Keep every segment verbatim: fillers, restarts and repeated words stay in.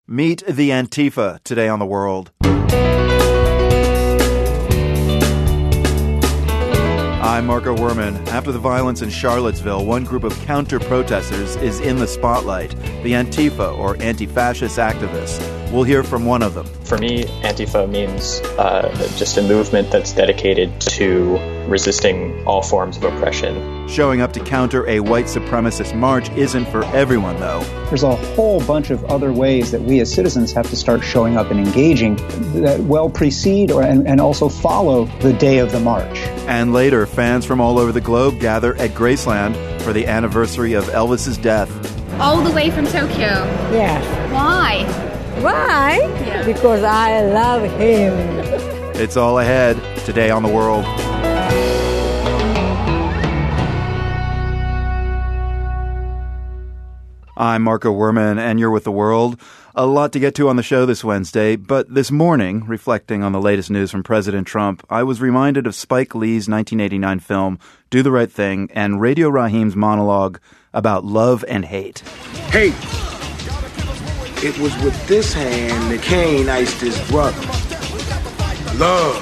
Meet the Antifa today on The World. I'm Marco Werman. After the violence in Charlottesville, one group of counter-protesters is in the spotlight, the Antifa, or anti-fascist activists. We'll hear from one of them. For me, Antifa means uh, just a movement that's dedicated to resisting all forms of oppression. Showing up to counter a white supremacist march isn't for everyone, though. There's a whole bunch of other ways that we as citizens have to start showing up and engaging that well precede or, and, and also follow the day of the march. And later, fans from all over the globe gather at Graceland for the anniversary of Elvis's death. All the way from Tokyo? Yes. Why? Why? Yeah. Because I love him. It's all ahead today on The World. I'm Marco Werman, and you're with The World. A lot to get to on the show this Wednesday, but this morning, reflecting on the latest news from President Trump, I was reminded of Spike Lee's nineteen eighty-nine film, Do the Right Thing, and Radio Raheem's monologue about love and hate. Hate. It was with this hand that Cain iced his brother. Love.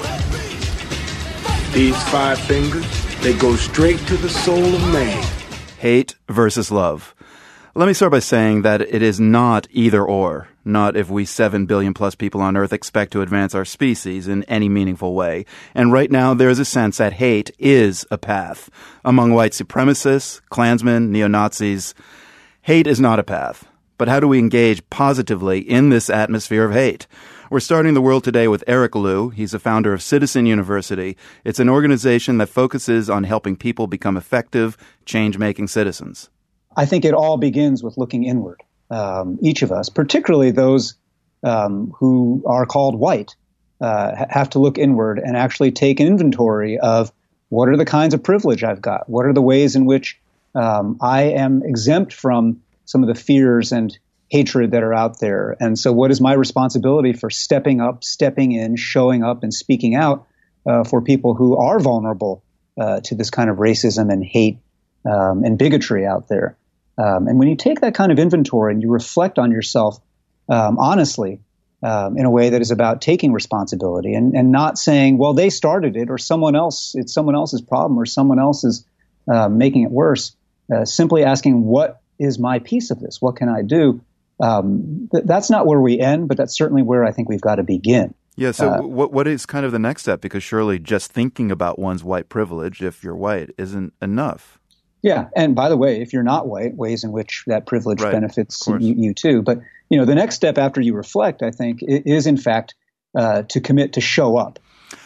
These five fingers, they go straight to the soul of man. Hate versus love. Let me start by saying that it is not either or, not if we seven billion plus people on Earth expect to advance our species in any meaningful way. And right now, there is a sense that hate is a path. Among white supremacists, Klansmen, neo-Nazis, hate is not a path. But how do we engage positively in this atmosphere of hate? We're starting The World today with Eric Liu. He's a founder of Citizen University. It's an organization that focuses on helping people become effective, change-making citizens. I think it all begins with looking inward. Um, each of us, particularly those um, who are called white, uh, have to look inward and actually take an inventory of what are the kinds of privilege I've got? What are the ways in which um, I am exempt from some of the fears and hatred that are out there? And so what is my responsibility for stepping up, stepping in, showing up and speaking out uh, for people who are vulnerable uh, to this kind of racism and hate um, and bigotry out there? Um, and when you take that kind of inventory and you reflect on yourself um, honestly um, in a way that is about taking responsibility and, and not saying, well, they started it or someone else, it's someone else's problem or someone else is uh, making it worse, uh, simply asking what is my piece of this? What can I do? Um, th- that's not where we end, but that's certainly where I think we've got to begin. Yeah, so Uh, what what is kind of the next step? Because surely just thinking about one's white privilege, if you're white, isn't enough. Yeah, and by the way, if you're not white, ways in which that privilege Right, benefits of course. you, you too. But you know, the next step after you reflect, I think, i- is in fact uh, to commit to show up.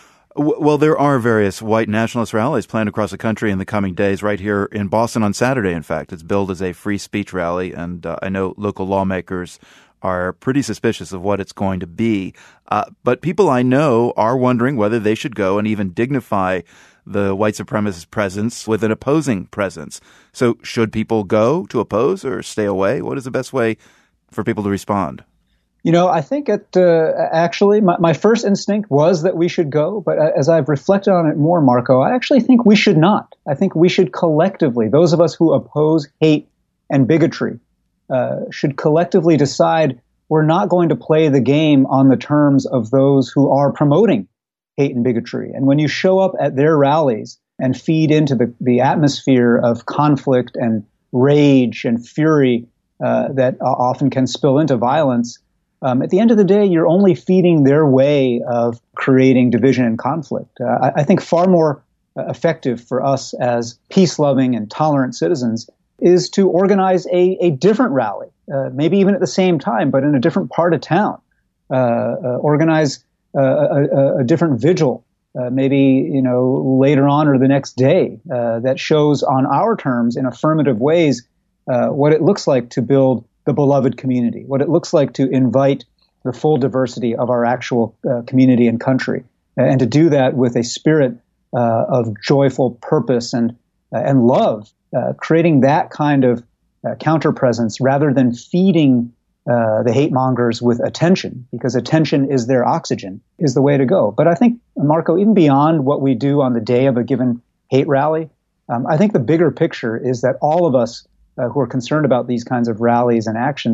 W- Well, there are various white nationalist rallies planned across the country in the coming days, right here in Boston on Saturday, in fact. It's billed as a free speech rally, and uh, I know local lawmakers are pretty suspicious of what it's going to be. Uh, but people I know are wondering whether they should go and even dignify the white supremacist presence with an opposing presence. So should people go to oppose or stay away? What is the best way for people to respond? You know, I think it uh, actually, my, my first instinct was that we should go. But as I've reflected on it more, Marco, I actually think we should not. I think we should collectively, those of us who oppose hate and bigotry, uh, should collectively decide we're not going to play the game on the terms of those who are promoting hate and bigotry. And when you show up at their rallies and feed into the, the atmosphere of conflict and rage and fury uh, that often can spill into violence, Um, at the end of the day, you're only feeding their way of creating division and conflict. Uh, I, I think far more uh, effective for us as peace-loving and tolerant citizens is to organize a, a different rally, uh, maybe even at the same time, but in a different part of town. Uh, uh, organize uh, a, a different vigil, uh, maybe you know later on or the next day, uh, that shows on our terms in affirmative ways uh, what it looks like to build the beloved community, what it looks like to invite the full diversity of our actual uh, community and country, and to do that with a spirit uh, of joyful purpose and uh, and love, uh, creating that kind of uh, counter presence rather than feeding uh, the hate mongers with attention, because attention is their oxygen, is the way to go. But I think, Marco, even beyond what we do on the day of a given hate rally, um, I think the bigger picture is that all of us Uh, who are concerned about these kinds of rallies and actions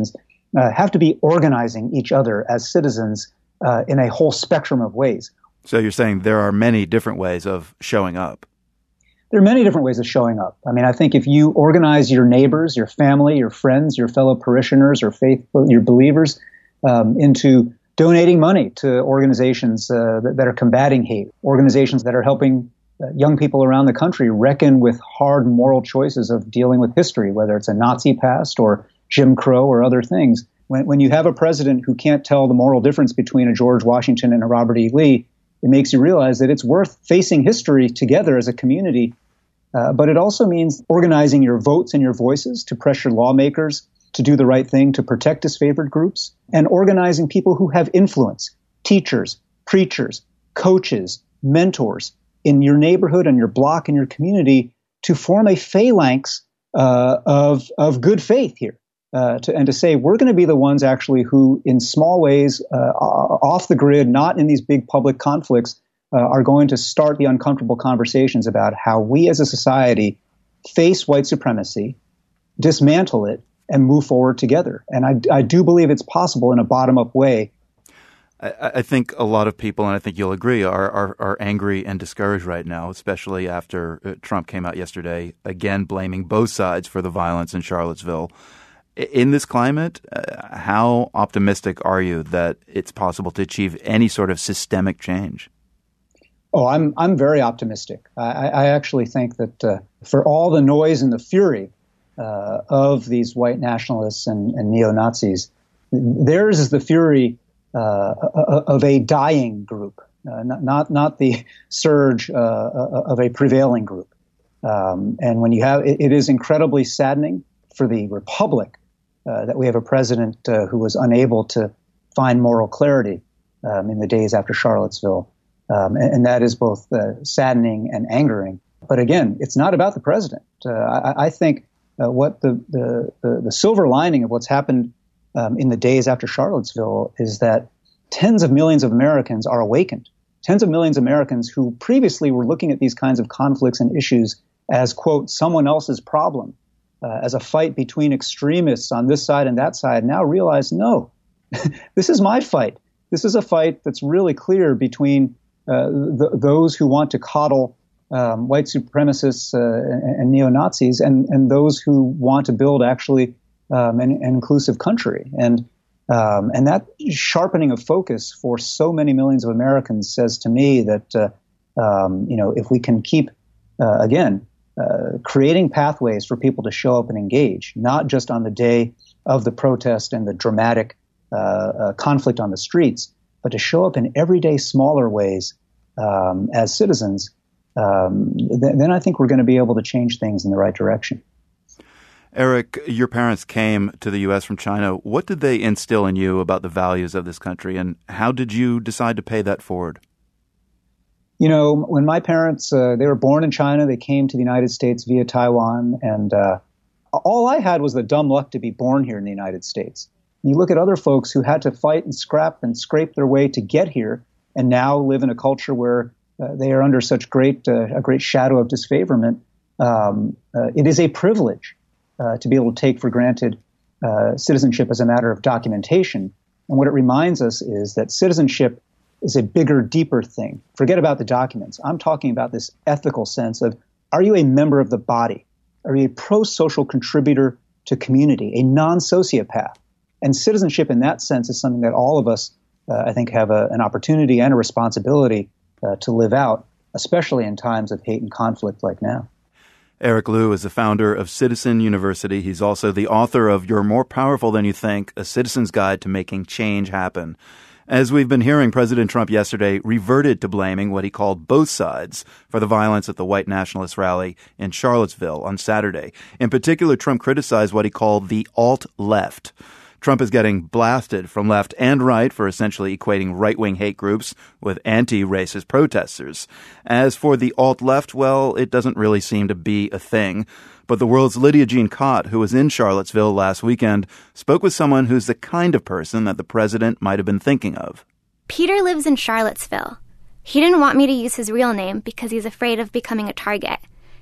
uh, have to be organizing each other as citizens uh, in a whole spectrum of ways. So you're saying there are many different ways of showing up. There are many different ways of showing up. I mean, I think if you organize your neighbors, your family, your friends, your fellow parishioners or faithful, your believers um, into donating money to organizations uh, that, that are combating hate, organizations that are helping uh, young people around the country reckon with hard moral choices of dealing with history, whether it's a Nazi past or Jim Crow or other things. When, when you have a president who can't tell the moral difference between a George Washington and a Robert E. Lee, it makes you realize that it's worth facing history together as a community. Uh, but it also means organizing your votes and your voices to pressure lawmakers to do the right thing to protect disfavored groups, and organizing people who have influence, teachers, preachers, coaches, mentors in your neighborhood and your block and your community to form a phalanx uh, of, of good faith here. Uh, to, and to say we're going to be the ones actually who, in small ways, uh, off the grid, not in these big public conflicts, uh, are going to start the uncomfortable conversations about how we as a society face white supremacy, dismantle it, and move forward together. And I, I do believe it's possible in a bottom-up way. I, I think a lot of people, and I think you'll agree, are, are, are angry and discouraged right now, especially after uh, Trump came out yesterday, again blaming both sides for the violence in Charlottesville. In this climate, uh, how optimistic are you that it's possible to achieve any sort of systemic change? Oh, I'm I'm very optimistic. I, I actually think that uh, for all the noise and the fury uh, of these white nationalists and, and neo-Nazis, theirs is the fury uh, of a dying group, uh, not, not not the surge uh, of a prevailing group. Um, and when you have, it, it is incredibly saddening for the republic Uh, that we have a president uh, who was unable to find moral clarity um, in the days after Charlottesville. Um, and, and that is both uh, saddening and angering. But again, it's not about the president. Uh, I, I think uh, what the, the, the, the silver lining of what's happened um, in the days after Charlottesville is that tens of millions of Americans are awakened. Tens of millions of Americans who previously were looking at these kinds of conflicts and issues as, quote, someone else's problem. Uh, as a fight between extremists on this side and that side, now realize, no, this is my fight. This is a fight that's really clear between uh, th- those who want to coddle um, white supremacists uh, and, and neo-Nazis and, and those who want to build actually um, an, an inclusive country. And um, and that sharpening of focus for so many millions of Americans says to me that, uh, um, you know, if we can keep, uh, again, Uh, creating pathways for people to show up and engage, not just on the day of the protest and the dramatic uh, uh, conflict on the streets, but to show up in everyday smaller ways um, as citizens, um, th- then I think we're going to be able to change things in the right direction. Eric, your parents came to the U S from China. What did they instill in you about the values of this country, and how did you decide to pay that forward? You know, when my parents, uh, they were born in China, they came to the United States via Taiwan, and uh, all I had was the dumb luck to be born here in the United States. You look at other folks who had to fight and scrap and scrape their way to get here and now live in a culture where uh, they are under such great, uh, a great shadow of disfavorment. Um, uh, it is a privilege uh, to be able to take for granted uh, citizenship as a matter of documentation. And what it reminds us is that citizenship is a bigger, deeper thing. Forget about the documents. I'm talking about this ethical sense of, are you a member of the body? Are you a pro-social contributor to community, a non-sociopath? And citizenship in that sense is something that all of us, uh, I think, have a, an opportunity and a responsibility uh, to live out, especially in times of hate and conflict like now. Eric Liu is the founder of Citizen University. He's also the author of You're More Powerful Than You Think, A Citizen's Guide to Making Change Happen. As we've been hearing, President Trump yesterday reverted to blaming what he called both sides for the violence at the white nationalist rally in Charlottesville on Saturday. In particular, Trump criticized what he called the alt-left. Trump is getting blasted from left and right for essentially equating right-wing hate groups with anti-racist protesters. As for the alt-left, well, it doesn't really seem to be a thing. But the world's Lydia Jean Kott, who was in Charlottesville last weekend, spoke with someone who's the kind of person that the president might have been thinking of. Peter lives in Charlottesville. He didn't want me to use his real name because he's afraid of becoming a target.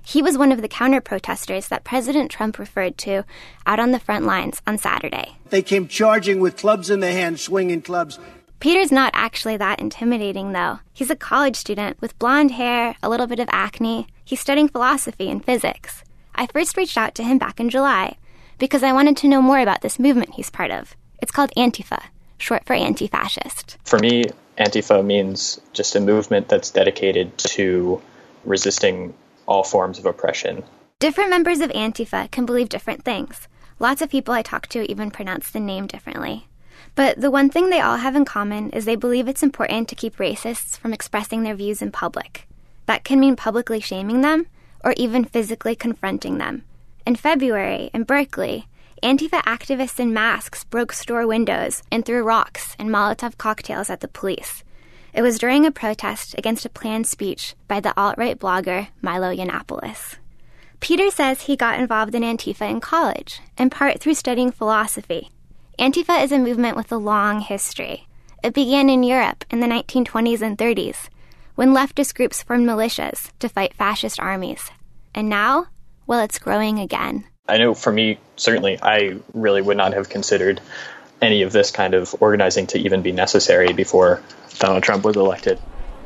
He was one of the counter-protesters that President Trump referred to out on the front lines on Saturday. They came charging with clubs in their hands, swinging clubs. Peter's not actually that intimidating, though. He's a college student with blonde hair, a little bit of acne. He's studying philosophy and physics. I first reached out to him back in July because I wanted to know more about this movement he's part of. It's called Antifa, short for anti-fascist. For me, Antifa means just a movement that's dedicated to resisting all forms of oppression. Different members of Antifa can believe different things. Lots of people I talk to even pronounce the name differently. But the one thing they all have in common is they believe it's important to keep racists from expressing their views in public. That can mean publicly shaming them or even physically confronting them. In February, in Berkeley, Antifa activists in masks broke store windows and threw rocks and Molotov cocktails at the police. It was during a protest against a planned speech by the alt-right blogger Milo Yiannopoulos. Peter says he got involved in Antifa in college, in part through studying philosophy. Antifa is a movement with a long history. It began in Europe in the nineteen twenties and thirties, when leftist groups formed militias to fight fascist armies. And now, well, it's growing again. I know for me, certainly, I really would not have considered any of this kind of organizing to even be necessary before Donald Trump was elected.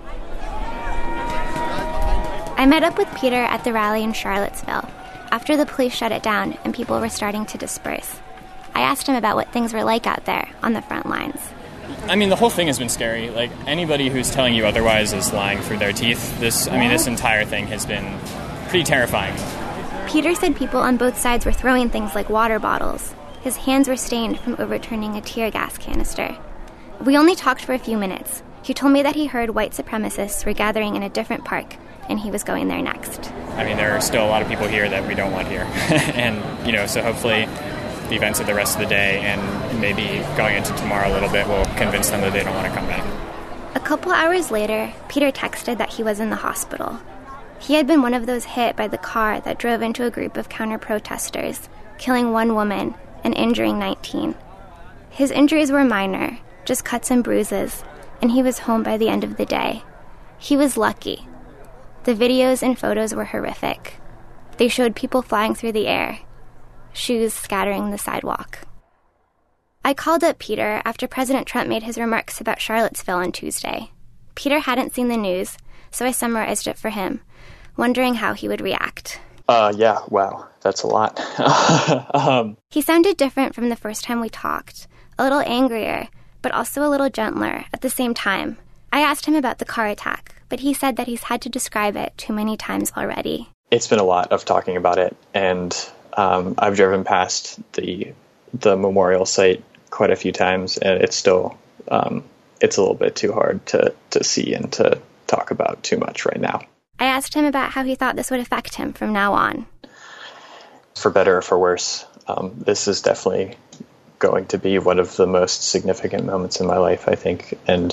I met up with Peter at the rally in Charlottesville after the police shut it down and people were starting to disperse. I asked him about what things were like out there on the front lines. I mean, the whole thing has been scary. Like, anybody who's telling you otherwise is lying through their teeth. This, I mean, this entire thing has been pretty terrifying. Peter said people on both sides were throwing things like water bottles. His hands were stained from overturning a tear gas canister. We only talked for a few minutes. He told me that he heard white supremacists were gathering in a different park, and he was going there next. I mean, there are still a lot of people here that we don't want here. And, you know, so hopefully the events of the rest of the day and maybe going into tomorrow a little bit will convince them that they don't want to come back. A couple hours later, Peter texted that he was in the hospital. He had been one of those hit by the car that drove into a group of counter-protesters, killing one woman and injuring nineteen. His injuries were minor, just cuts and bruises, and he was home by the end of the day. He was lucky. The videos and photos were horrific. They showed people flying through the air, shoes scattering the sidewalk. I called up Peter after President Trump made his remarks about Charlottesville on Tuesday. Peter hadn't seen the news, so I summarized it for him, wondering how he would react. Uh, yeah, wow, that's a lot. um, he sounded different from the first time we talked, a little angrier, but also a little gentler at the same time. I asked him about the car attack, but he said that he's had to describe it too many times already. It's been a lot of talking about it, and um, I've driven past the the memorial site quite a few times, and it's still um, it's a little bit too hard to, to see and to talk about too much right now. I asked him about how he thought this would affect him from now on. For better or for worse, um, this is definitely going to be one of the most significant moments in my life, I think, and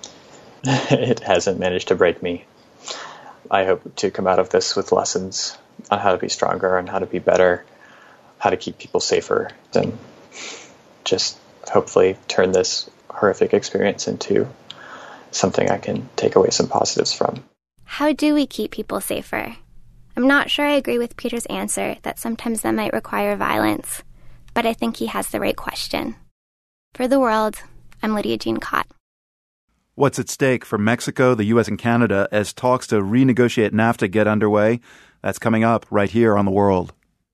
it hasn't managed to break me. I hope to come out of this with lessons on how to be stronger and how to be better, how to keep people safer, and just hopefully turn this horrific experience into something I can take away some positives from. How do we keep people safer? I'm not sure I agree with Peter's answer that sometimes that might require violence, but I think he has the right question. For The World, I'm Lydia Jean Cott. What's at stake for Mexico, the U S, and Canada as talks to renegotiate NAFTA get underway? That's coming up right here on The World.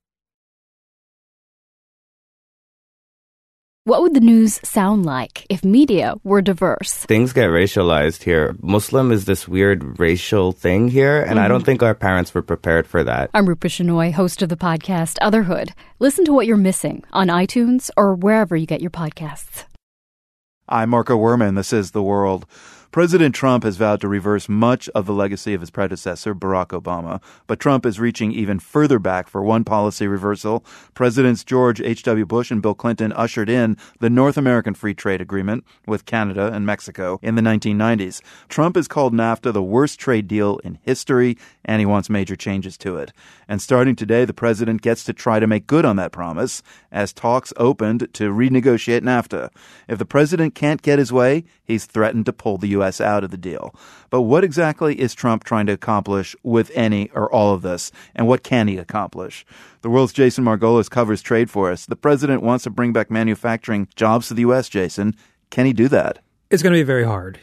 What would the news sound like if media were diverse? Things get racialized here. Muslim is this weird racial thing here, and mm-hmm. I don't think our parents were prepared for that. I'm Rupa Shenoy, host of the podcast Otherhood. Listen to what you're missing on iTunes or wherever you get your podcasts. I'm Marco Werman. This is The World. President Trump has vowed to reverse much of the legacy of his predecessor, Barack Obama. But Trump is reaching even further back for one policy reversal. Presidents George H W. Bush and Bill Clinton ushered in the North American Free Trade Agreement with Canada and Mexico in the nineteen nineties. Trump has called NAFTA the worst trade deal in history, and he wants major changes to it. And starting today, the president gets to try to make good on that promise as talks opened to renegotiate NAFTA. If the president can't get his way, he's threatened to pull the U U S out of the deal. But what exactly is Trump trying to accomplish with any or all of this? And what can he accomplish? The World's Jason Margolis covers trade for us. The president wants to bring back manufacturing jobs to the U S, Jason. Can he do that? It's going to be very hard.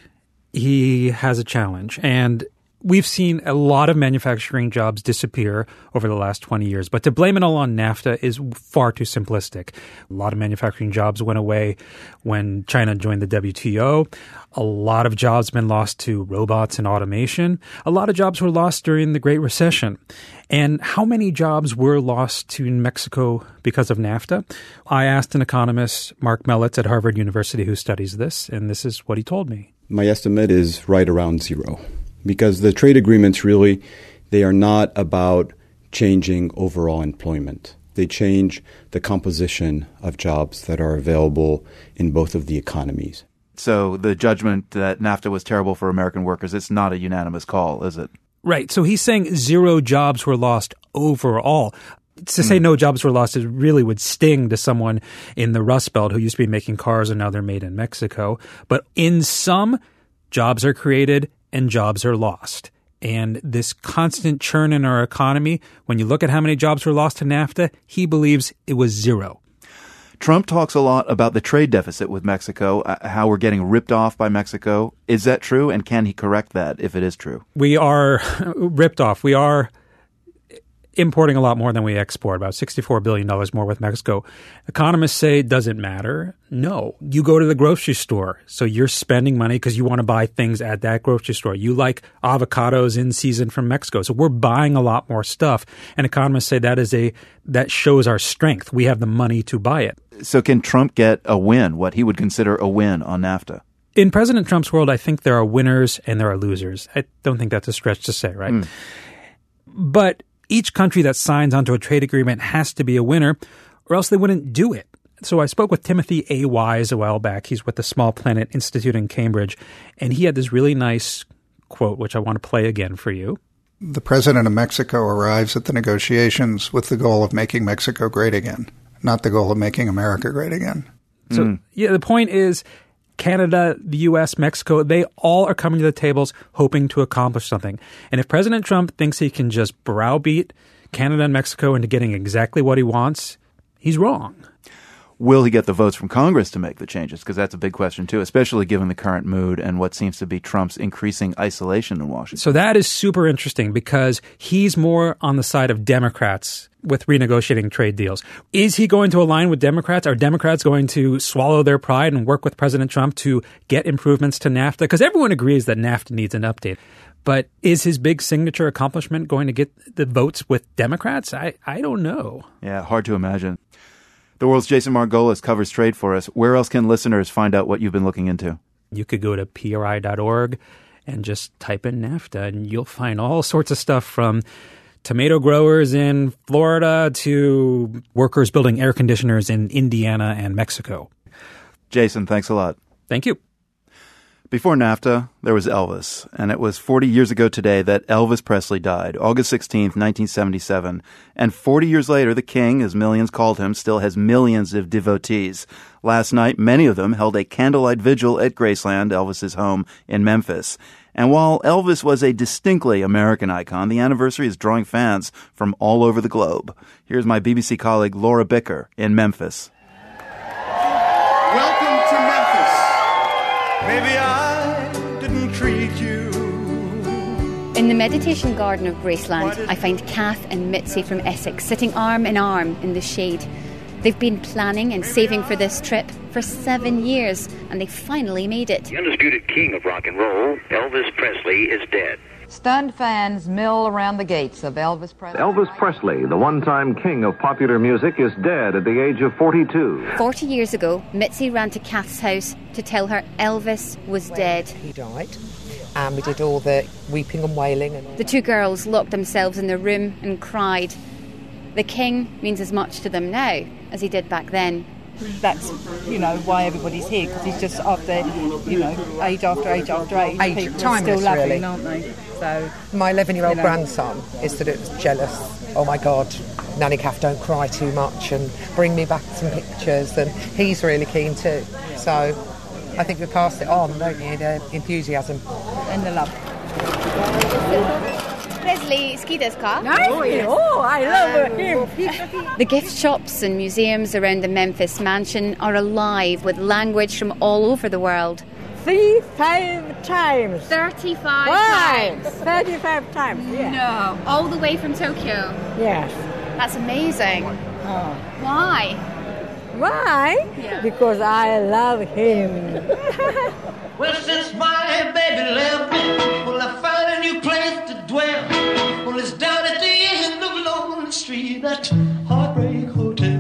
He has a challenge. And we've seen a lot of manufacturing jobs disappear over the last twenty years, but to blame it all on NAFTA is far too simplistic. A lot of manufacturing jobs went away when China joined the W T O. A lot of jobs have been lost to robots and automation. A lot of jobs were lost during the Great Recession. And how many jobs were lost to Mexico because of NAFTA? I asked an economist, Mark Mellitz at Harvard University, who studies this, and this is what he told me. My estimate is right around zero. Because the trade agreements really, they are not about changing overall employment. They change the composition of jobs that are available in both of the economies. So the judgment that NAFTA was terrible for American workers, it's not a unanimous call, is it? Right. So he's saying zero jobs were lost overall. To say mm. no jobs were lost, it really would sting to someone in the Rust Belt who used to be making cars and now they're made in Mexico. But in some, jobs are created and jobs are lost. And this constant churn in our economy, when you look at how many jobs were lost to NAFTA, he believes it was zero. Trump talks a lot about the trade deficit with Mexico, uh, how we're getting ripped off by Mexico. Is that true? And can he correct that if it is true? We are ripped off. We are importing a lot more than we export, about sixty-four billion dollars more with Mexico. Economists say it doesn't matter. No. You go to the grocery store, so you're spending money because you want to buy things at that grocery store. You like avocados in season from Mexico, so we're buying a lot more stuff. And economists say that is a that shows our strength. We have the money to buy it. So can Trump get a win, what he would consider a win on NAFTA? In President Trump's world, I think there are winners and there are losers. I don't think that's a stretch to say, right? Mm. But each country that signs onto a trade agreement has to be a winner, or else they wouldn't do it. So I spoke with Timothy A. Wise a while back. He's with the Small Planet Institute in Cambridge, and he had this really nice quote, which I want to play again for you. The president of Mexico arrives at the negotiations with the goal of making Mexico great again, not the goal of making America great again. So, mm. yeah, the point is Canada, the U S, Mexico, they all are coming to the tables hoping to accomplish something. And if President Trump thinks he can just browbeat Canada and Mexico into getting exactly what he wants, he's wrong. Will he get the votes from Congress to make the changes? Because that's a big question, too, especially given the current mood and what seems to be Trump's increasing isolation in Washington. So that is super interesting because he's more on the side of Democrats with renegotiating trade deals. Is he going to align with Democrats? Are Democrats going to swallow their pride and work with President Trump to get improvements to NAFTA? Because everyone agrees that NAFTA needs an update. But is his big signature accomplishment going to get the votes with Democrats? I, I don't know. Yeah, hard to imagine. The World's Jason Margolis covers trade for us. Where else can listeners find out what you've been looking into? You could go to P R I dot org and just type in NAFTA, and you'll find all sorts of stuff from tomato growers in Florida to workers building air conditioners in Indiana and Mexico. Jason, thanks a lot. Thank you. Before NAFTA, there was Elvis, and it was forty years ago today that Elvis Presley died, August sixteenth, nineteen seventy-seven. And forty years later, the King, as millions called him, still has millions of devotees. Last night, many of them held a candlelight vigil at Graceland, Elvis's home in Memphis. And while Elvis was a distinctly American icon, the anniversary is drawing fans from all over the globe. Here's my B B C colleague Laura Bicker in Memphis. Welcome to Memphis. Maybe I didn't treat you. In the meditation garden of Graceland, I find Kath and Mitzi from Essex sitting arm in arm in the shade. They've been planning and saving for this trip for seven years, and they finally made it. The undisputed king of rock and roll, Elvis Presley, is dead. Stunned fans mill around the gates of Elvis Presley. Elvis Presley, the one-time king of popular music, is dead at the age of forty-two. Forty years ago, Mitzi ran to Kath's house to tell her Elvis was dead. He died, and we did all the weeping and wailing. And the two girls locked themselves in their room and cried. The king means as much to them now as he did back then. That's, you know, why everybody's here, because he's just after, you know, age after age after age. age people timeless, are still loving, really. aren't they? So my eleven-year-old you know. grandson is sort of jealous. Oh my God, Nanny Kath, don't cry too much, and bring me back some pictures. And he's really keen too. So I think we pass it on, don't you? The enthusiasm and the love. Presley, ski desu ka? Oh, yeah. Oh, I love him. The gift shops and museums around the Memphis mansion are alive with language from all over the world. Thirty-five times. Thirty-five Five. times. Thirty-five times. Yeah. No, all the way from Tokyo. Yes. That's amazing. Oh. Why? Why? Yeah. Because I love him. Well, since my baby left me, well, I found a new place to dwell. Well, it's down at the end of Lonely Street, that Heartbreak Hotel.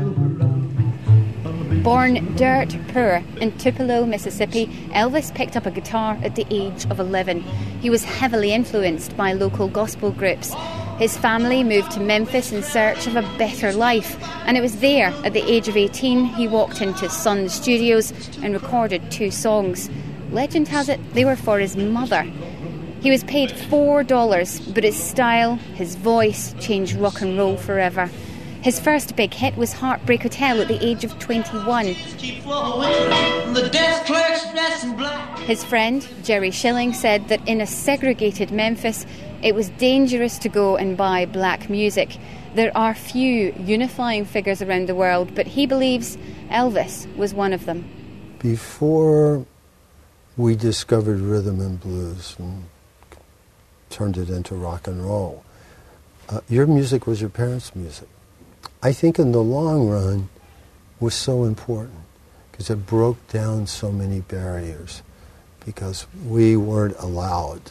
Born dirt poor in Tupelo, Mississippi, Elvis picked up a guitar at the age of eleven. He was heavily influenced by local gospel groups. His family moved to Memphis in search of a better life, and it was there, at the age of eighteen, he walked into Sun Studios and recorded two songs. Legend has it they were for his mother. He was paid four dollars, but his style, his voice, changed rock and roll forever. His first big hit was Heartbreak Hotel at the age of twenty-one. His friend, Jerry Schilling, said that in a segregated Memphis, it was dangerous to go and buy black music. There are few unifying figures around the world, but he believes Elvis was one of them. Before we discovered rhythm and blues and turned it into rock and roll, uh, your music was your parents' music. I think in the long run was so important because it broke down so many barriers because we weren't allowed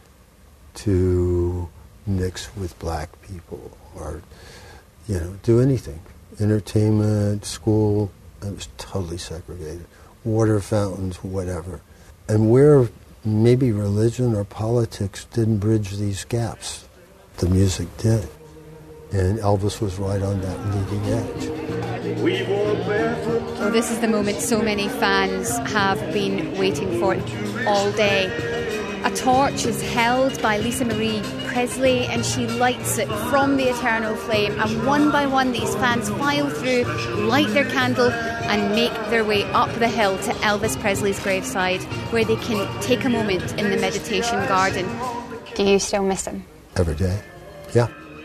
to mix with black people or, you know, do anything. Entertainment, school, it was totally segregated. Water fountains, whatever. And where maybe religion or politics didn't bridge these gaps, the music did. And Elvis was right on that leading edge. Well, this is the moment so many fans have been waiting for all day. A torch is held by Lisa Marie Presley and she lights it from the eternal flame, and one by one these fans file through, light their candle and make their way up the hill to Elvis Presley's graveside, where they can take a moment in the meditation garden. Do you still miss him? Every day, yeah.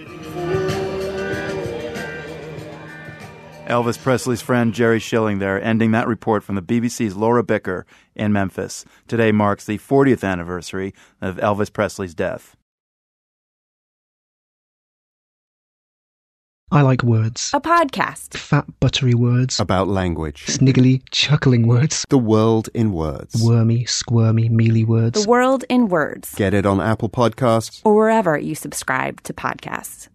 Elvis Presley's friend Jerry Schilling there, ending that report from the B B C's Laura Bicker in Memphis. Today marks the fortieth anniversary of Elvis Presley's death. I like words. A podcast. Fat, buttery words. About language. Sniggly, chuckling words. The world in words. Wormy, squirmy, mealy words. The world in words. Get it on Apple Podcasts. Or wherever you subscribe to podcasts.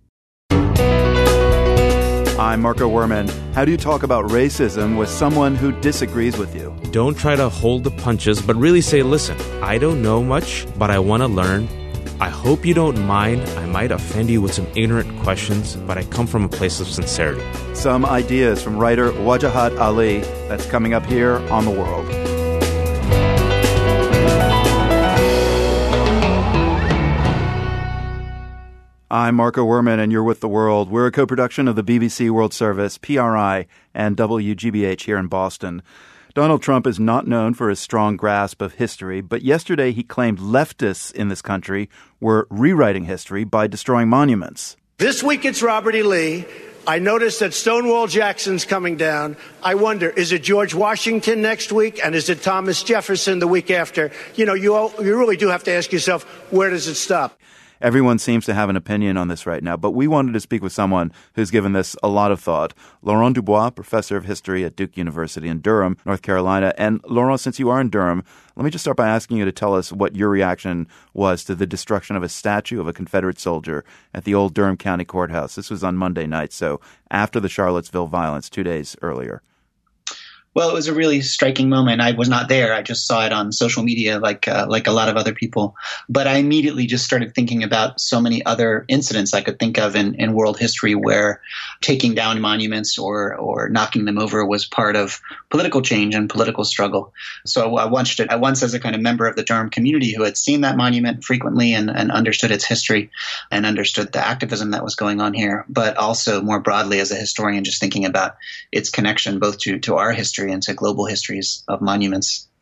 I'm Marco Werman. How do you talk about racism with someone who disagrees with you? Don't try to hold the punches, but really say, listen, I don't know much, but I want to learn. I hope you don't mind. I might offend you with some ignorant questions, but I come from a place of sincerity. Some ideas from writer Wajahat Ali. That's coming up here on The World. I'm Marco Werman, and you're with The World. We're a co-production of the B B C World Service, P R I, and W G B H here in Boston. Donald Trump is not known for his strong grasp of history, but yesterday he claimed leftists in this country were rewriting history by destroying monuments. This week it's Robert E. Lee. I noticed that Stonewall Jackson's coming down. I wonder, is it George Washington next week? And is it Thomas Jefferson the week after? You know, you, all, you really do have to ask yourself, where does it stop? Everyone seems to have an opinion on this right now, but we wanted to speak with someone who's given this a lot of thought. Laurent Dubois, professor of history at Duke University in Durham, North Carolina. And Laurent, since you are in Durham, let me just start by asking you to tell us what your reaction was to the destruction of a statue of a Confederate soldier at the old Durham County Courthouse. This was on Monday night, so after the Charlottesville violence two days earlier. Well, it was a really striking moment. I was not there. I just saw it on social media like uh, like a lot of other people. But I immediately just started thinking about so many other incidents I could think of in, in world history where taking down monuments or or knocking them over was part of political change and political struggle. So I watched it at once as a kind of member of the Durham community who had seen that monument frequently and, and understood its history and understood the activism that was going on here, but also more broadly as a historian just thinking about its connection both to, to our history and to global histories of monuments.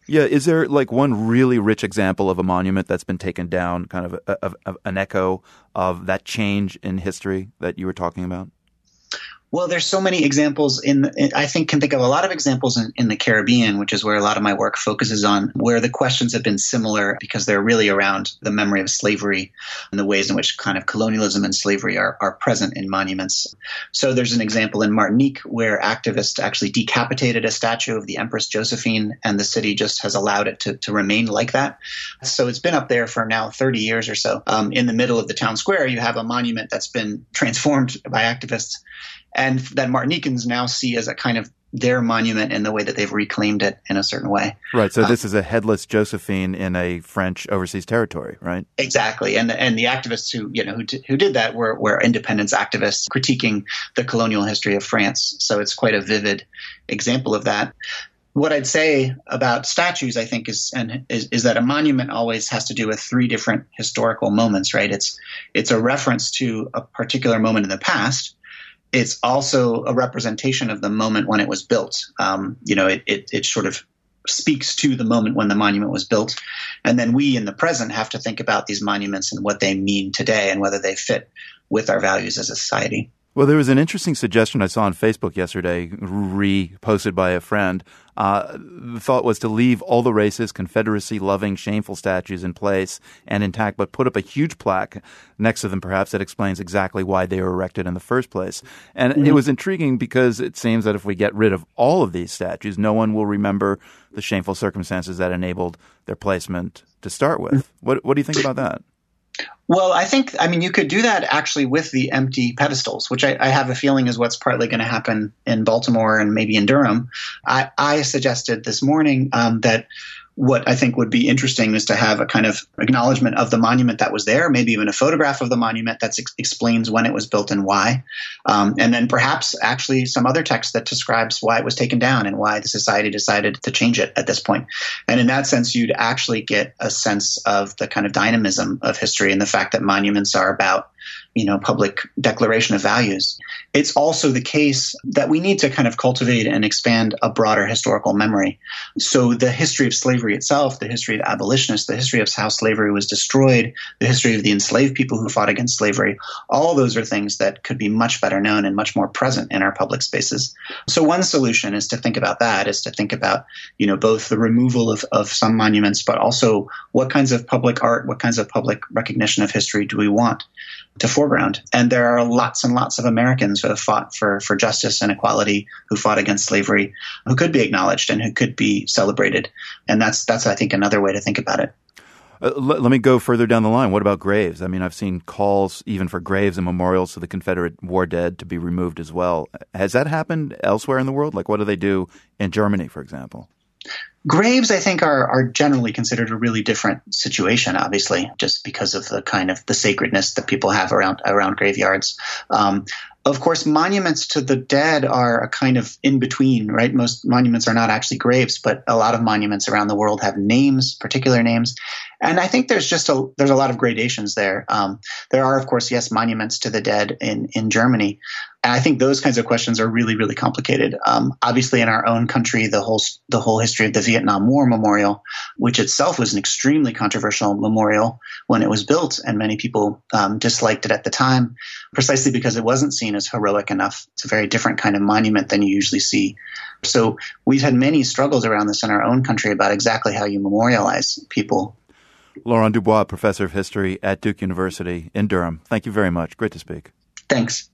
Yeah, is there like one really rich example of a monument that's been taken down, kind of, a, of, of an echo of that change in history that you were talking about? Well, there's so many examples in, in I think can think of a lot of examples in, in the Caribbean, which is where a lot of my work focuses on, where the questions have been similar because they're really around the memory of slavery and the ways in which kind of colonialism and slavery are, are present in monuments. So there's an example in Martinique where activists actually decapitated a statue of the Empress Josephine, and the city just has allowed it to, to remain like that. So it's been up there for now thirty years or so. Um, in the middle of the town square, you have a monument that's been transformed by activists, and that Martinicans now see as a kind of their monument in the way that they've reclaimed it in a certain way. Right. So uh, this is a headless Josephine in a French overseas territory, right? Exactly. And and the activists who you know who, d- who did that were, were independence activists critiquing the colonial history of France. So it's quite a vivid example of that. What I'd say about statues, I think, is and is, is that a monument always has to do with three different historical moments, right? It's it's a reference to a particular moment in the past. It's also a representation of the moment when it was built. Um, you know, it, it, it sort of speaks to the moment when the monument was built. And then we in the present have to think about these monuments and what they mean today and whether they fit with our values as a society. Well, there was an interesting suggestion I saw on Facebook yesterday, reposted by a friend. Uh, the thought was to leave all the racist, Confederacy-loving, shameful statues in place and intact, but put up a huge plaque next to them, perhaps, that explains exactly why they were erected in the first place. And mm-hmm. it was intriguing because it seems that if we get rid of all of these statues, no one will remember the shameful circumstances that enabled their placement to start with. What, what do you think about that? Well, I think, I mean, you could do that actually with the empty pedestals, which I, I have a feeling is what's partly going to happen in Baltimore and maybe in Durham. I, I suggested this morning um, that what I think would be interesting is to have a kind of acknowledgement of the monument that was there, maybe even a photograph of the monument that ex- explains when it was built and why. Um, and then perhaps actually some other text that describes why it was taken down and why the society decided to change it at this point. And in that sense, you'd actually get a sense of the kind of dynamism of history and the fact that monuments are about, you know, public declaration of values. It's also the case that we need to kind of cultivate and expand a broader historical memory. So the history of slavery itself, the history of abolitionists, the history of how slavery was destroyed, the history of the enslaved people who fought against slavery, all those are things that could be much better known and much more present in our public spaces. So one solution is to think about that, is to think about, you know, both the removal of, of some monuments, but also what kinds of public art, what kinds of public recognition of history do we want to foreground. And there are lots and lots of Americans who have fought for, for justice and equality, who fought against slavery, who could be acknowledged and who could be celebrated. And that's, that's I think, another way to think about it. Uh, let, let me go further down the line. What about graves? I mean, I've seen calls even for graves and memorials to the Confederate war dead to be removed as well. Has that happened elsewhere in the world? Like, what do they do in Germany, for example? Graves, I think, are, are generally considered a really different situation, obviously, just because of the kind of the sacredness that people have around around graveyards. Um, of course, monuments to the dead are a kind of in between, right? Most monuments are not actually graves, but a lot of monuments around the world have names, particular names. And I think there's just a there's a lot of gradations there. Um, there are, of course, yes, monuments to the dead in, in Germany. And I think those kinds of questions are really, really complicated. Um, obviously, in our own country, the whole the whole history of the Vietnam War Memorial, which itself was an extremely controversial memorial when it was built, and many people um, disliked it at the time, precisely because it wasn't seen as heroic enough. It's a very different kind of monument than you usually see. So we've had many struggles around this in our own country about exactly how you memorialize people. Laurent Dubois, professor of history at Duke University in Durham. Thank you very much. Great to speak. Thanks.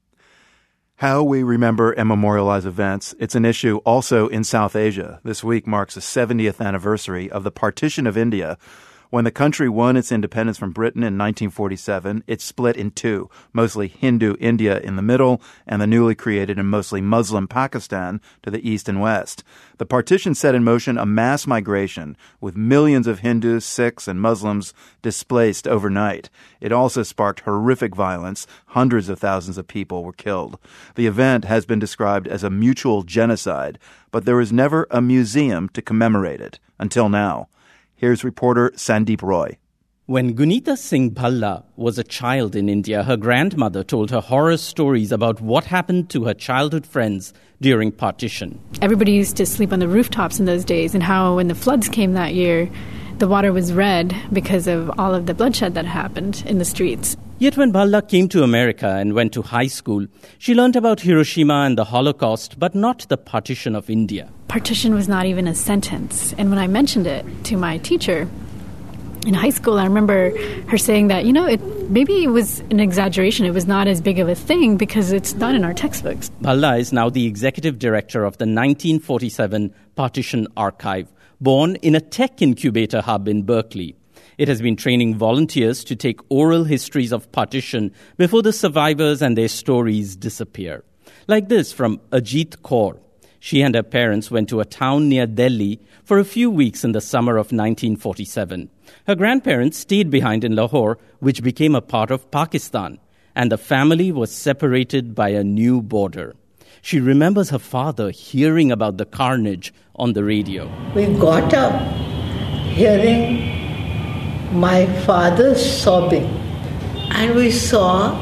How we remember and memorialize events. It's an issue also in South Asia. This week marks the seventieth anniversary of the partition of India. When the country won its independence from Britain in nineteen forty-seven, it split in two, mostly Hindu India in the middle and the newly created and mostly Muslim Pakistan to the east and west. The partition set in motion a mass migration with millions of Hindus, Sikhs, and Muslims displaced overnight. It also sparked horrific violence. Hundreds of thousands of people were killed. The event has been described as a mutual genocide, but there was never a museum to commemorate it until now. Here's reporter Sandeep Roy. When Gunita Singh Bhalla was a child in India, her grandmother told her horror stories about what happened to her childhood friends during partition. Everybody used to sleep on the rooftops in those days, and how when the floods came that year, the water was red because of all of the bloodshed that happened in the streets. Yet when Bhalla came to America and went to high school, she learned about Hiroshima and the Holocaust, but not the partition of India. Partition was not even a sentence. And when I mentioned it to my teacher in high school, I remember her saying that, you know, it maybe it was an exaggeration. It was not as big of a thing because it's not in our textbooks. Bhalla is now the executive director of the nineteen forty-seven Partition Archive, born in a tech incubator hub in Berkeley. It has been training volunteers to take oral histories of partition before the survivors and their stories disappear. Like this from Ajit Kaur. She and her parents went to a town near Delhi for a few weeks in the summer of nineteen forty-seven. Her grandparents stayed behind in Lahore, which became a part of Pakistan, and the family was separated by a new border. She remembers her father hearing about the carnage on the radio. We got up hearing my father sobbing, and we saw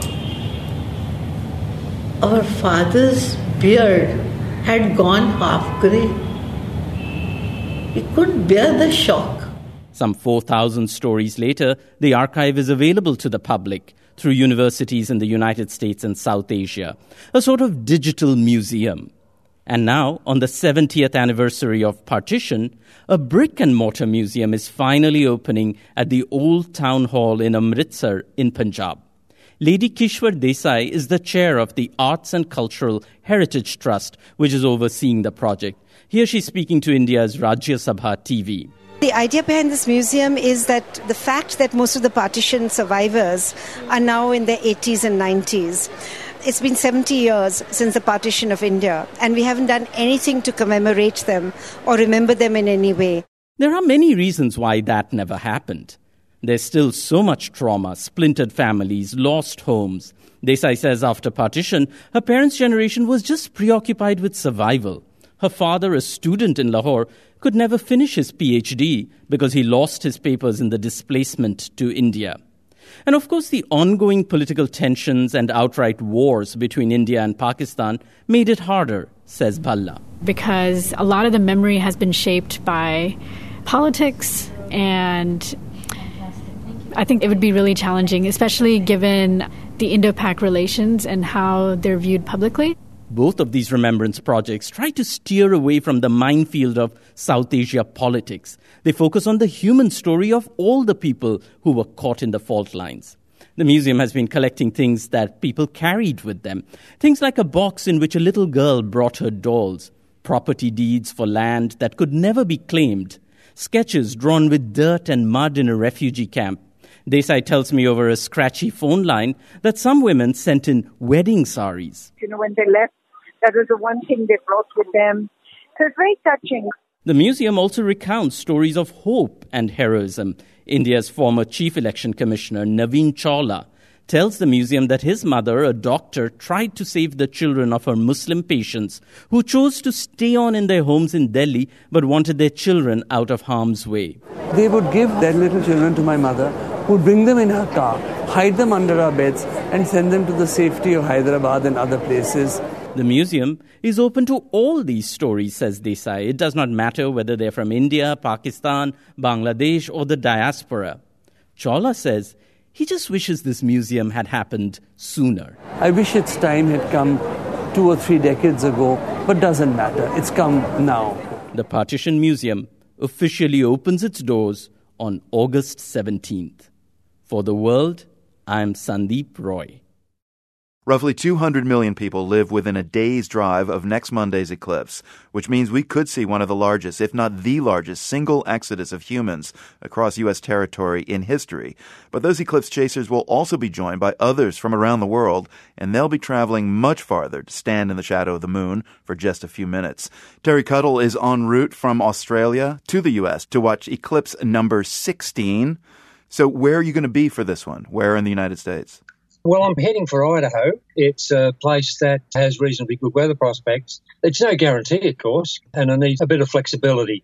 our father's beard had gone half grey. We couldn't bear the shock. Some four thousand stories later, the archive is available to the public through universities in the United States and South Asia, a sort of digital museum. And now, on the seventieth anniversary of partition, a brick-and-mortar museum is finally opening at the Old Town Hall in Amritsar in Punjab. Lady Kishwar Desai is the chair of the Arts and Cultural Heritage Trust, which is overseeing the project. Here she's speaking to India's Rajya Sabha T V. The idea behind this museum is that the fact that most of the partition survivors are now in their eighties and nineties. It's been seventy years since the partition of India, and we haven't done anything to commemorate them or remember them in any way. There are many reasons why that never happened. There's still so much trauma, splintered families, lost homes. Desai says after partition, her parents' generation was just preoccupied with survival. Her father, a student in Lahore, could never finish his P H D because he lost his papers in the displacement to India. And of course, the ongoing political tensions and outright wars between India and Pakistan made it harder, says Bhalla. Because a lot of the memory has been shaped by politics, and I think it would be really challenging, especially given the Indo-Pak relations and how they're viewed publicly. Both of these remembrance projects try to steer away from the minefield of South Asia politics. They focus on the human story of all the people who were caught in the fault lines. The museum has been collecting things that people carried with them. Things like a box in which a little girl brought her dolls, property deeds for land that could never be claimed, sketches drawn with dirt and mud in a refugee camp. Desai tells me over a scratchy phone line that some women sent in wedding saris. You know, when they left, that was the one thing they brought with them. So it's very touching. The museum also recounts stories of hope and heroism. India's former Chief Election Commissioner, Naveen Chawla, tells the museum that his mother, a doctor, tried to save the children of her Muslim patients who chose to stay on in their homes in Delhi but wanted their children out of harm's way. They would give their little children to my mother, who would bring them in her car, hide them under our beds, and send them to the safety of Hyderabad and other places. The museum is open to all these stories, says Desai. It does not matter whether they're from India, Pakistan, Bangladesh, or the diaspora. Chawla says he just wishes this museum had happened sooner. I wish its time had come two or three decades ago, but doesn't matter. It's come now. The Partition Museum officially opens its doors on August seventeenth. For The World, I'm Sandeep Roy. Roughly two hundred million people live within a day's drive of next Monday's eclipse, which means we could see one of the largest, if not the largest, single exodus of humans across U S territory in history. But those eclipse chasers will also be joined by others from around the world, and they'll be traveling much farther to stand in the shadow of the moon for just a few minutes. Terry Cuttle is en route from Australia to the U S to watch eclipse number sixteen. So where are you going to be for this one? Where in the United States? Well, I'm heading for Idaho. It's a place that has reasonably good weather prospects. It's no guarantee, of course, and I need a bit of flexibility.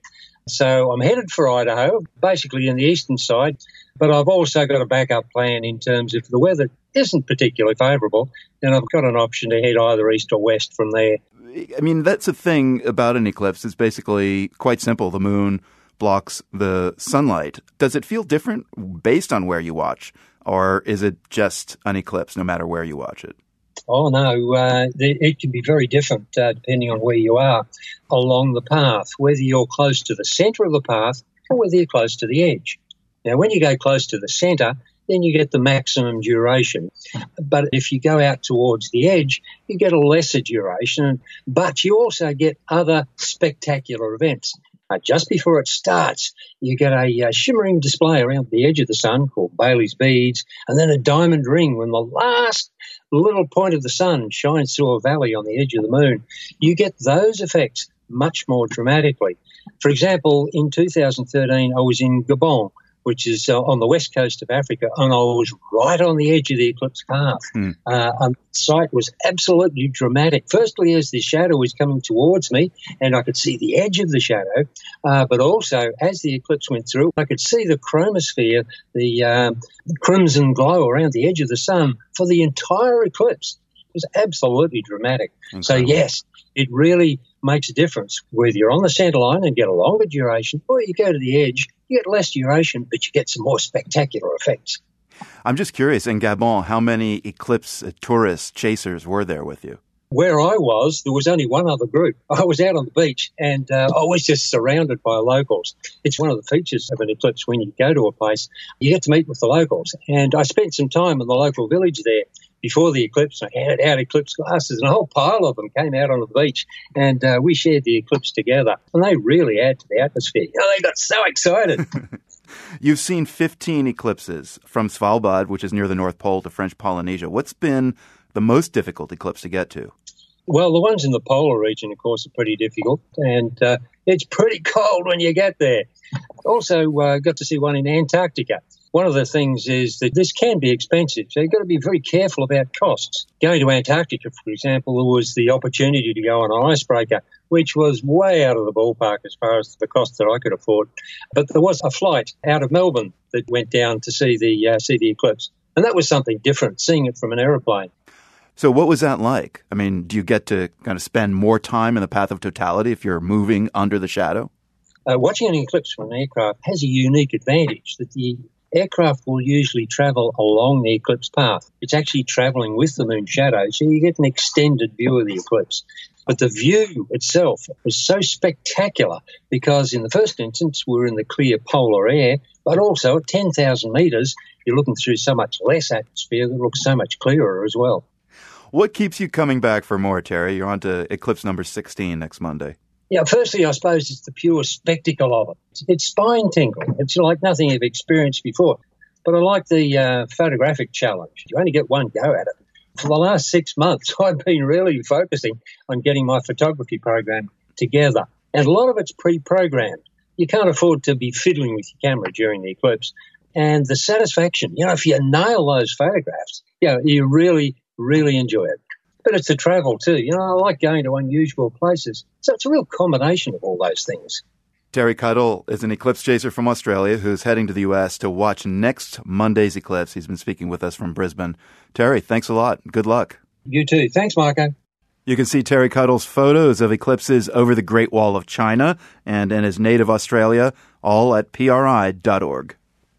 So I'm headed for Idaho, basically in the eastern side, but I've also got a backup plan in terms of the weather isn't particularly favourable, and I've got an option to head either east or west from there. I mean, that's the thing about an eclipse. It's basically quite simple. The moon blocks the sunlight. Does it feel different based on where you watch, or is it just an eclipse no matter where you watch it? Oh, no, uh, it can be very different uh, depending on where you are along the path, whether you're close to the centre of the path or whether you're close to the edge. Now, when you go close to the centre, then you get the maximum duration. But if you go out towards the edge, you get a lesser duration, but you also get other spectacular events. Uh, just before it starts, you get a uh, shimmering display around the edge of the sun called Bailey's beads, and then a diamond ring when the last little point of the sun shines through a valley on the edge of the moon. You get those effects much more dramatically. For example, in two thousand thirteen, I was in Gabon, which is uh, on the west coast of Africa, and I was right on the edge of the eclipse path. Mm. Uh, um, the sight was absolutely dramatic. Firstly, as the shadow was coming towards me, and I could see the edge of the shadow, uh, but also as the eclipse went through, I could see the chromosphere, the um, crimson glow around the edge of the sun for the entire eclipse. It was absolutely dramatic. Okay. So, yes, it really makes a difference whether you're on the centre line and get a longer duration, or you go to the edge, you get less duration, but you get some more spectacular effects. I'm just curious, in Gabon, how many eclipse tourists, chasers were there with you? Where I was, there was only one other group. I was out on the beach, and uh, I was just surrounded by locals. It's one of the features of an eclipse when you go to a place. You get to meet with the locals, and I spent some time in the local village there before the eclipse. I handed out eclipse glasses, and a whole pile of them came out onto the beach, and uh, we shared the eclipse together. And they really add to the atmosphere. You know, they got so excited. You've seen fifteen eclipses from Svalbard, which is near the North Pole, to French Polynesia. What's been the most difficult eclipse to get to? Well, the ones in the polar region, of course, are pretty difficult, and uh, it's pretty cold when you get there. Also, uh, got to see one in Antarctica. One of the things is that this can be expensive, so you've got to be very careful about costs. Going to Antarctica, for example, there was the opportunity to go on an icebreaker, which was way out of the ballpark as far as the cost that I could afford. But there was a flight out of Melbourne that went down to see the uh, see the eclipse, and that was something different, seeing it from an aeroplane. So what was that like? I mean, do you get to kind of spend more time in the path of totality if you're moving under the shadow? Uh, watching an eclipse from an aircraft has a unique advantage that the aircraft will usually travel along the eclipse path. It's actually travelling with the moon shadow, so you get an extended view of the eclipse. But the view itself was so spectacular because in the first instance, we're in the clear polar air, but also at ten thousand metres, you're looking through so much less atmosphere that looks so much clearer as well. What keeps you coming back for more, Terry? You're on to eclipse number sixteen next Monday. Yeah, firstly, I suppose it's the pure spectacle of it. It's spine-tingling. It's like nothing I've experienced before. But I like the uh, photographic challenge. You only get one go at it. For the last six months, I've been really focusing on getting my photography program together. And a lot of it's pre-programmed. You can't afford to be fiddling with your camera during the eclipse. And the satisfaction, you know, if you nail those photographs, you know, you really, really enjoy it. But it's the travel too. You know, I like going to unusual places. So it's a real combination of all those things. Terry Cuttle is an eclipse chaser from Australia who's heading to the U S to watch next Monday's eclipse. He's been speaking with us from Brisbane. Terry, thanks a lot. Good luck. You too. Thanks, Marco. You can see Terry Cuttle's photos of eclipses over the Great Wall of China and in his native Australia, all at P R I dot org.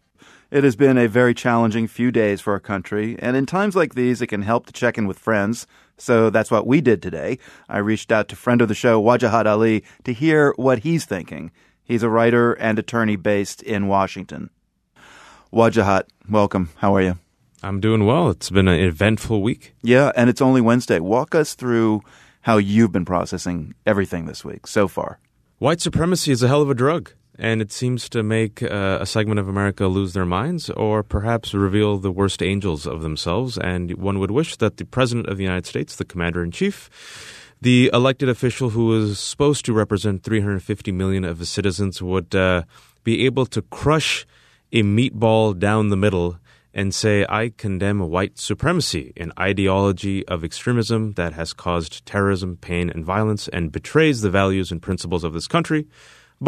It has been a very challenging few days for our country, and in times like these, it can help to check in with friends. So that's what we did today. I reached out to friend of the show, Wajahat Ali, to hear what he's thinking. He's a writer and attorney based in Washington. Wajahat, welcome. How are you? I'm doing well. It's been an eventful week. Yeah, and it's only Wednesday. Walk us through how you've been processing everything this week so far. White supremacy is a hell of a drug. And it seems to make uh, a segment of America lose their minds or perhaps reveal the worst angels of themselves. And one would wish that the President of the United States, the Commander-in-Chief, the elected official who is supposed to represent three hundred fifty million of his citizens would uh, be able to crush a meatball down the middle and say, I condemn white supremacy, an ideology of extremism that has caused terrorism, pain, and violence and betrays the values and principles of this country. But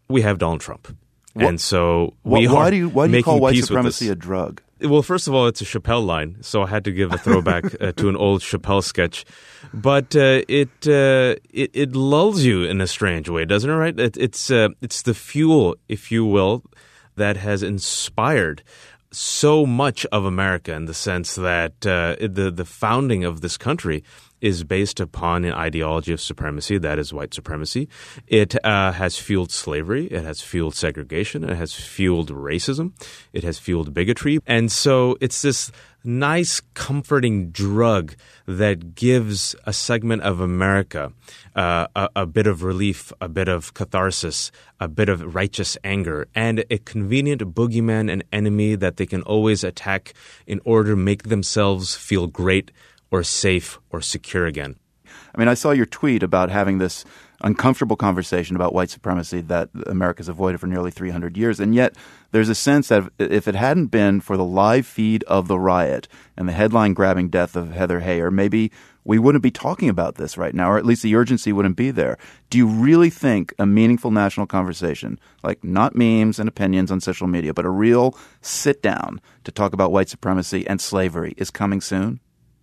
We have Donald Trump. What, and so what, we why are do you, why do you call making white peace supremacy with a drug? Well, first of all, it's a Chappelle line, so I had to give a throwback uh, to an old Chappelle sketch. But uh, it, uh, it it lulls you in a strange way, doesn't it? Right? It, it's uh, it's the fuel, if you will, that has inspired so much of America in the sense that uh, the the founding of this country is based upon an ideology of supremacy, that is white supremacy. It uh, has fueled slavery. It has fueled segregation. It has fueled racism. It has fueled bigotry. And so it's this nice, comforting drug that gives a segment of America uh, a, a bit of relief, a bit of catharsis, a bit of righteous anger, and a convenient boogeyman, an enemy that they can always attack in order to make themselves feel great or safe or secure again. I mean, I saw your tweet about having this uncomfortable conversation about white supremacy that America's avoided for nearly three hundred years. And yet there's a sense that if it hadn't been for the live feed of the riot and the headline-grabbing death of Heather Heyer, maybe we wouldn't be talking about this right now, or at least the urgency wouldn't be there. Do you really think a meaningful national conversation, like not memes and opinions on social media, but a real sit-down to talk about white supremacy and slavery is coming soon?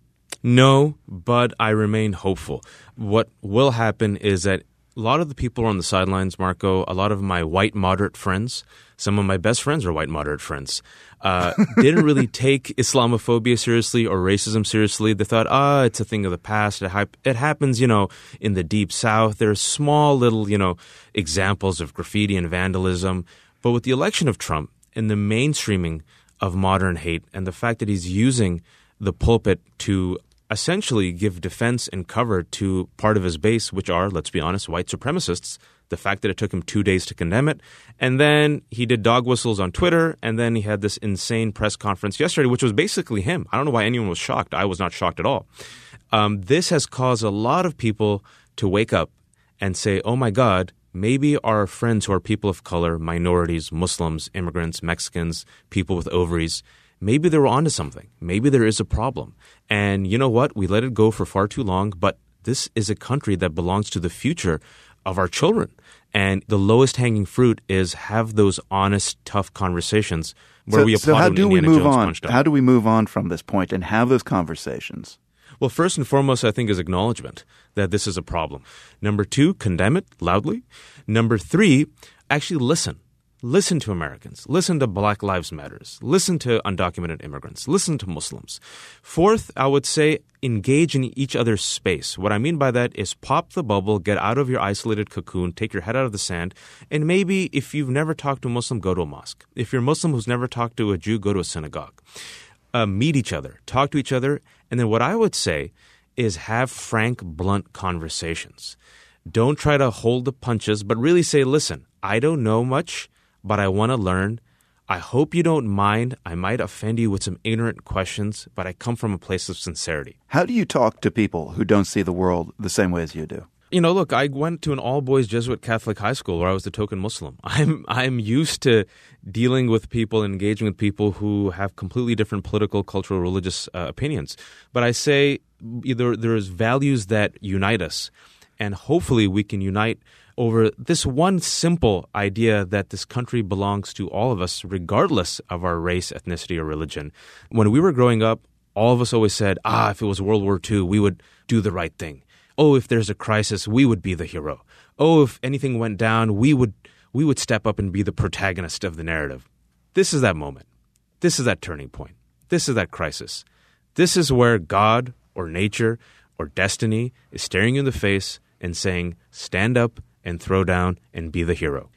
No, but I remain hopeful. What will happen is that a lot of the people on the sidelines, Marco, a lot of my white moderate friends, some of my best friends are white moderate friends, uh, didn't really take Islamophobia seriously or racism seriously. They thought, ah, it's a thing of the past. It, ha- it happens, you know, in the deep south. There are small little, you know, examples of graffiti and vandalism. But with the election of Trump and the mainstreaming of modern hate and the fact that he's using the pulpit to essentially give defense and cover to part of his base, which are, let's be honest, white supremacists, the fact that it took him two days to condemn it. And then he did dog whistles on Twitter, and then he had this insane press conference yesterday, which was basically him. I don't know why anyone was shocked. I was not shocked at all. Um, this has caused a lot of people to wake up and say, oh my God, maybe our friends who are people of color, minorities, Muslims, immigrants, Mexicans, people with ovaries, maybe they were onto something. Maybe there is a problem. And you know what? We let it go for far too long, but this is a country that belongs to the future of our children. And the lowest hanging fruit is have those honest, tough conversations where so, we so applaud how when do Indiana we move Jones on? punched up. How do we move on from this point and have those conversations? Well, first and foremost, I think is acknowledgement that this is a problem. Number two, condemn it loudly. Number three, actually listen. Listen to Americans. Listen to Black Lives Matters. Listen to undocumented immigrants. Listen to Muslims. Fourth, I would say engage in each other's space. What I mean by that is pop the bubble, get out of your isolated cocoon, take your head out of the sand, and maybe if you've never talked to a Muslim, go to a mosque. If you're a Muslim who's never talked to a Jew, go to a synagogue. Uh, meet each other, talk to each other, and then what I would say is have frank, blunt conversations. Don't try to hold the punches, but really say, listen, I don't know much, but I want to learn. I hope you don't mind. I might offend you with some ignorant questions, but I come from a place of sincerity. How do you talk to people who don't see the world the same way as you do? You know, look, I went to an all-boys Jesuit Catholic high school where I was the token Muslim. I'm I'm used to dealing with people, engaging with people who have completely different political, cultural, religious uh, opinions. But I say either there's values that unite us, and hopefully we can unite over this one simple idea that this country belongs to all of us, regardless of our race, ethnicity, or religion. When we were growing up, all of us always said, ah, if it was World War Two, we would do the right thing. Oh, if there's a crisis, we would be the hero. Oh, if anything went down, we would we would step up and be the protagonist of the narrative. This is that moment. This is that turning point. This is that crisis. This is where God or nature or destiny is staring you in the face and saying, stand up and throw down and be the hero.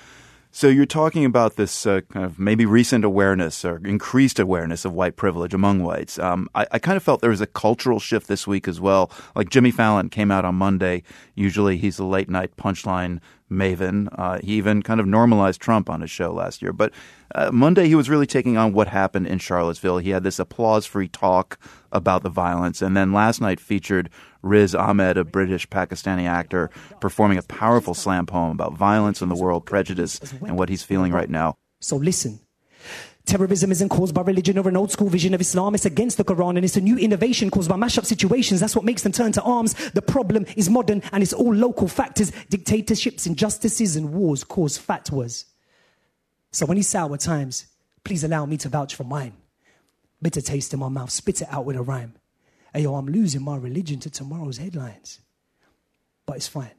So you're talking about this uh, kind of maybe recent awareness or increased awareness of white privilege among whites. Um, I, I kind of felt there was a cultural shift this week as well. Like Jimmy Fallon came out on Monday. Usually he's a late night punchline maven. Uh, he even kind of normalized Trump on his show last year. But uh, Monday he was really taking on what happened in Charlottesville. He had this applause-free talk about the violence. And then last night featured Riz Ahmed, a British Pakistani actor, performing a powerful slam poem about violence in the world, prejudice, and what he's feeling right now. So listen. Terrorism isn't caused by religion or an old school vision of Islam. It's against the Quran, and it's a new innovation caused by mash-up situations. That's what makes them turn to arms. The problem is modern, and it's all local factors. Dictatorships, injustices, and wars cause fatwas. So when you sour times, please allow me to vouch for mine. Bitter taste in my mouth, spit it out with a rhyme. Ayo, I'm losing my religion to tomorrow's headlines. But it's fine.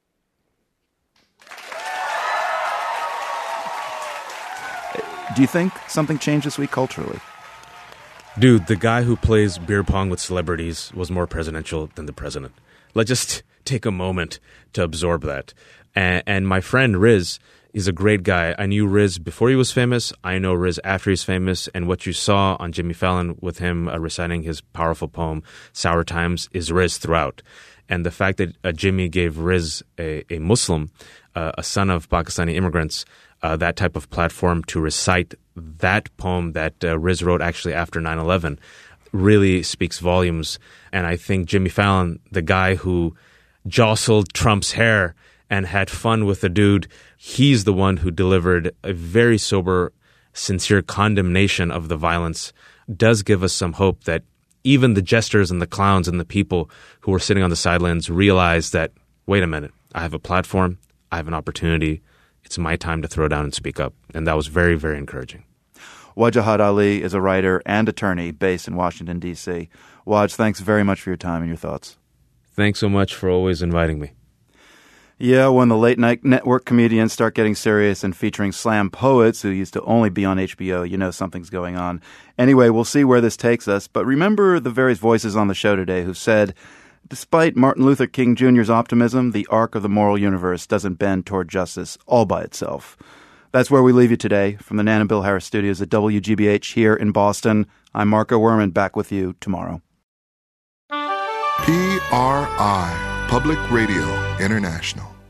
Do you think something changed this week culturally? Dude, the guy who plays beer pong with celebrities was more presidential than the president. Let's just take a moment to absorb that. And, and my friend Riz is a great guy. I knew Riz before he was famous. I know Riz after he's famous. And what you saw on Jimmy Fallon with him uh, reciting his powerful poem, Sour Times, is Riz throughout. And the fact that uh, Jimmy gave Riz, a, a Muslim, uh, a son of Pakistani immigrants, uh, that type of platform to recite that poem that uh, Riz wrote actually after nine eleven really speaks volumes. And I think Jimmy Fallon, the guy who jostled Trump's hair and had fun with the dude, he's the one who delivered a very sober, sincere condemnation of the violence, does give us some hope that even the jesters and the clowns and the people who were sitting on the sidelines realize that, wait a minute, I have a platform, I have an opportunity, it's my time to throw down and speak up. And that was very, very encouraging. Wajahat Ali is a writer and attorney based in Washington, D C Waj, thanks very much for your time and your thoughts. Thanks so much for always inviting me. Yeah, when the late-night network comedians start getting serious and featuring slam poets who used to only be on H B O, you know something's going on. Anyway, we'll see where this takes us. But remember the various voices on the show today who said, despite Martin Luther King Junior's optimism, the arc of the moral universe doesn't bend toward justice all by itself. That's where we leave you today from the Nan and Bill Harris studios at W G B H here in Boston. I'm Marco Werman, back with you tomorrow. P R I, Public Radio International.